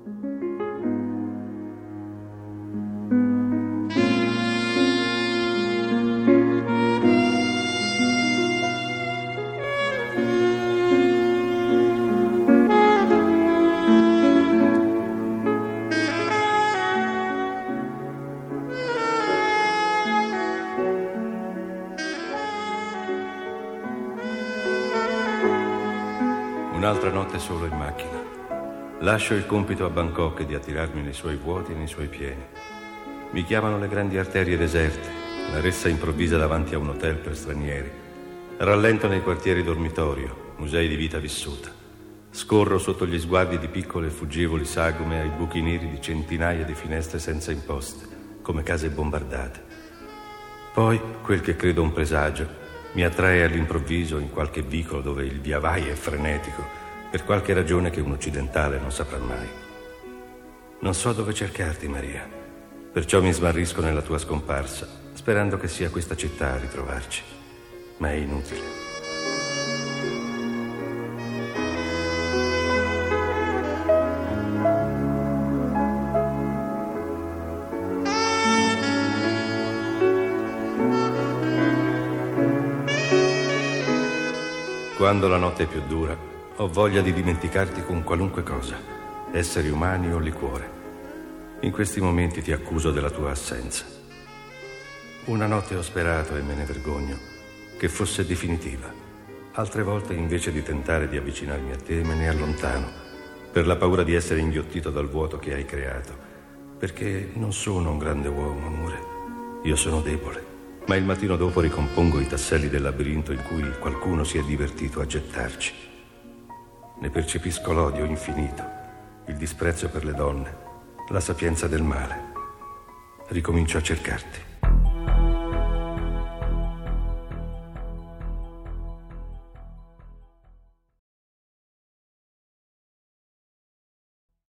Un'altra notte solo in macchina. Lascio il compito a Bangkok di attirarmi nei suoi vuoti e nei suoi pieni. Mi chiamano le grandi arterie deserte, la ressa improvvisa davanti a un hotel per stranieri. Rallento nei quartieri dormitorio, musei di vita vissuta. Scorro sotto gli sguardi di piccole e fuggevoli sagome ai buchi neri di centinaia di finestre senza imposte, come case bombardate. Poi, quel che credo un presagio, mi attrae all'improvviso in qualche vicolo dove il viavai è frenetico, per qualche ragione che un occidentale non saprà mai. Non so dove cercarti, Maria, perciò mi smarrisco nella tua scomparsa, sperando che sia questa città a ritrovarci. Ma è inutile. Quando la notte è più dura, ho voglia di dimenticarti con qualunque cosa, esseri umani o liquore. In questi momenti ti accuso della tua assenza. Una notte ho sperato, e me ne vergogno, che fosse definitiva. Altre volte, invece di tentare di avvicinarmi a te, me ne allontano, per la paura di essere inghiottito dal vuoto che hai creato. Perché non sono un grande uomo, amore. Io sono debole. Ma il mattino dopo ricompongo i tasselli del labirinto in cui qualcuno si è divertito a gettarci. Ne percepisco l'odio infinito, il disprezzo per le donne, la sapienza del male. Ricomincio a cercarti.